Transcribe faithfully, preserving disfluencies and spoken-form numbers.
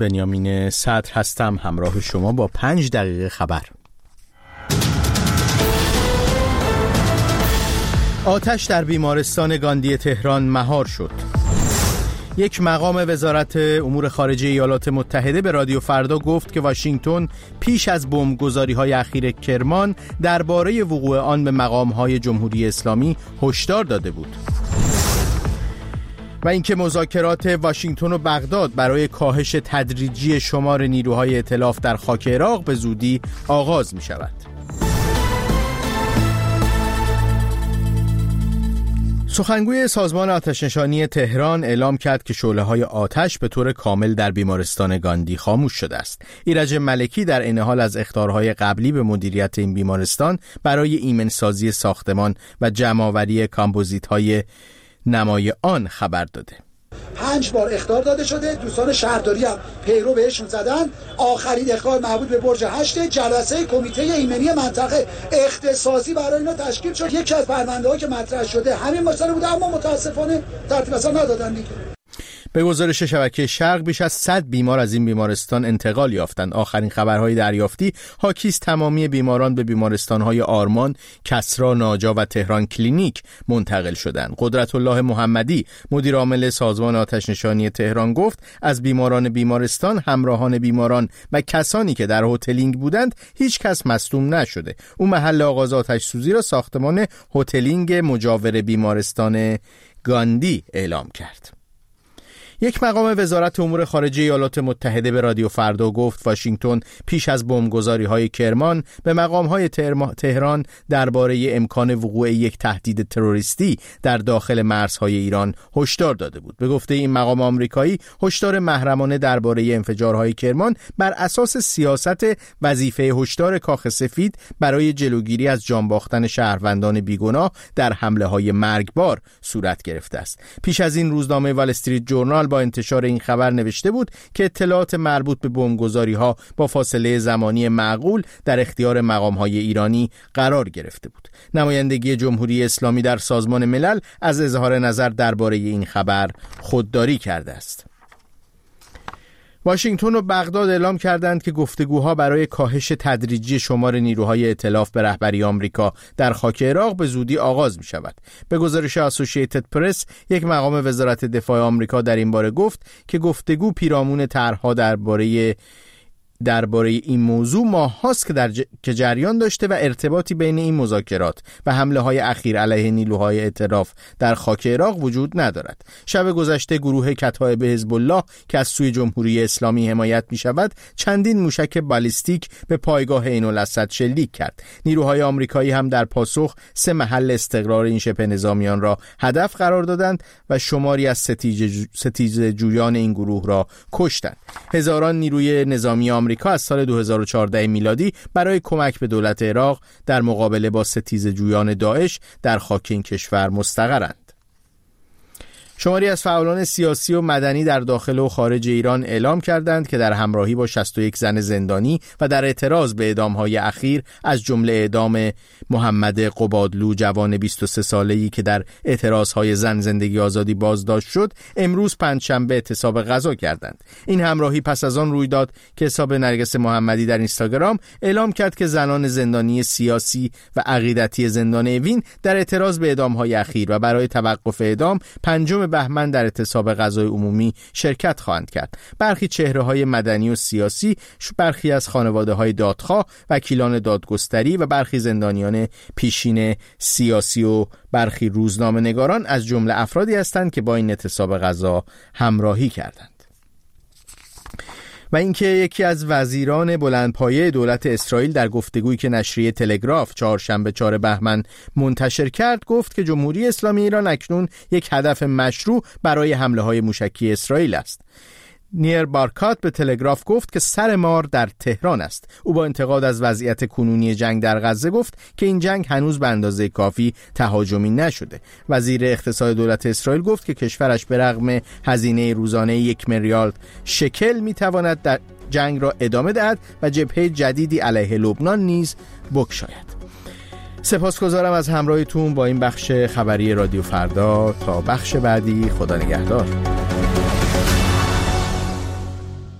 بنیامین صدر هستم، همراه شما با پنج دقیقه خبر. آتش در بیمارستان گاندی تهران مهار شد. یک مقام وزارت امور خارجه ایالات متحده به رادیو فردا گفت که واشنگتن پیش از بمبگذاری‌های اخیر کرمان درباره وقوع آن به مقام‌های جمهوری اسلامی هشدار داده بود. و اینکه مذاکرات واشنگتن و بغداد برای کاهش تدریجی شمار نیروهای ائتلاف در خاک عراق به زودی آغاز می‌شود. سخنگوی سازمان آتش‌نشانی تهران اعلام کرد که شعله‌های آتش به طور کامل در بیمارستان گاندی خاموش شده است. ایرج ملکی در این حال از اخطارهای قبلی به مدیریت این بیمارستان برای ایمن‌سازی ساختمان و جمع‌آوری کامپوزیت‌های نمای آن خبر داده. پنج بار اخطار داده شده، دوستان شهرداری هم پیرو بهشون زدن. آخرین اخطار مربوط به برج هشت. جلسه کمیته ایمنی منطقه اختصاصی برای اینا تشکیل شد. یکی از پرونده‌ها که مطرح شده همین مسئله بوده، اما متاسفانه ترتیب اصلا ندادن دیگه. به گزارش شبکه شرق بیش از صد بیمار از این بیمارستان انتقال یافتند. آخرین خبرهای دریافتی حاکی است تمامی بیماران به بیمارستان‌های آرمان، کسری، ناجا و تهران کلینیک منتقل شدند. قدرت الله محمدی مدیر عامل سازمان آتش‌نشانی تهران گفت از بیماران بیمارستان، همراهان بیماران و کسانی که در هتلینگ بودند هیچ کس مصدوم نشده. او محل آغاز آتش سوزی را ساختمان هتلینگ مجاور بیمارستان گاندی اعلام کرد. یک مقام وزارت امور خارجه ایالات متحده به رادیو فردا گفت واشنگتن پیش از بمبگذاری‌های کرمان به مقام‌های تهران درباره امکان وقوع یک تهدید تروریستی در داخل مرزهای ایران هشدار داده بود. به گفته این مقام آمریکایی، هشدار محرمانه درباره انفجارهای کرمان بر اساس سیاست وظیفه هشدار کاخ سفید برای جلوگیری از جان باختن شهروندان بیگناه در حمله‌های مرگبار صورت گرفته است. پیش از این روزنامه وال استریت جورنال با انتشار این خبر نوشته بود که اطلاعات مربوط به بمبگذاری‌ها با فاصله زمانی معقول در اختیار مقام‌های ایرانی قرار گرفته بود. نمایندگی جمهوری اسلامی در سازمان ملل از اظهار نظر درباره این خبر خودداری کرده است. واشنگتن و بغداد اعلام کردند که گفتگوها برای کاهش تدریجی شمار نیروهای ائتلاف به رهبری آمریکا در خاک عراق به زودی آغاز می شود. به گزارش اسوسییتد پرس، یک مقام وزارت دفاع آمریکا در این باره گفت که گفتگو پیرامون طرح‌ها درباره درباره این موضوع ماه هاست که, در ج... که جریان داشته و ارتباطی بین این مذاکرات و حمله های اخیر علیه نیروهای ائتلاف در خاک عراق وجود ندارد. شب گذشته گروه کتایب حزب الله که از سوی جمهوری اسلامی حمایت می شود چندین موشک بالیستیک به پایگاه عین الاسد شلیک کرد. نیروهای آمریکایی هم در پاسخ سه محل استقرار این شبه نظامیان را هدف قرار دادند و شماری از ستیزه جویان این گروه را کشتند. هزاران نیروی نظامی آمریکا آمریکا از سال دو هزار و چهارده میلادی برای کمک به دولت عراق در مقابله با ستیزه جویان داعش در خاک این کشور مستقرند. شماری از فعالان سیاسی و مدنی در داخل و خارج ایران اعلام کردند که در همراهی با شصت و یک زن زندانی و در اعتراض به اعدام‌های اخیر از جمله اعدام محمد قبادلو جوان بیست و سه ساله‌ای که در اعتراض‌های زن زندگی آزادی بازداشت شد، امروز پنجشنبه اعتصاب غذا کردند. این همراهی پس از آن روی داد که حساب نرگس محمدی در اینستاگرام اعلام کرد که زنان زندانی سیاسی و عقیدتی زندان اوین در اعتراض به اعدام‌های اخیر و برای توقف اعدام پنجم بهمن در اعتصاب غذای عمومی شرکت خواهند کرد. برخی چهره‌های مدنی و سیاسی، برخی از خانواده‌های دادخواه، وکیلان دادگستری و برخی زندانیان پیشین سیاسی و برخی روزنامه‌نگاران از جمله افرادی هستند که با این اعتصاب غذا همراهی کردند. و اینکه یکی از وزیران بلندپایه دولت اسرائیل در گفتگویی که نشریه تلگراف چهارشنبه چهارم بهمن منتشر کرد گفت که جمهوری اسلامی ایران اکنون یک هدف مشروع برای حمله‌های موشکی اسرائیل است. نیر بارکات به تلگراف گفت که سر مار در تهران است. او با انتقاد از وضعیت کنونی جنگ در غزه گفت که این جنگ هنوز به اندازه کافی تهاجمی نشده. وزیر اقتصاد دولت اسرائیل گفت که کشورش به رغم هزینه روزانه یک میلیارد شکل میتواند در جنگ را ادامه دهد و جبهه جدیدی علیه لبنان نیز بگشاید. سپاسگزارم از همراهیتون با این بخش خبری رادیو فردا. تا بخش بعدی، خدا نگهدار.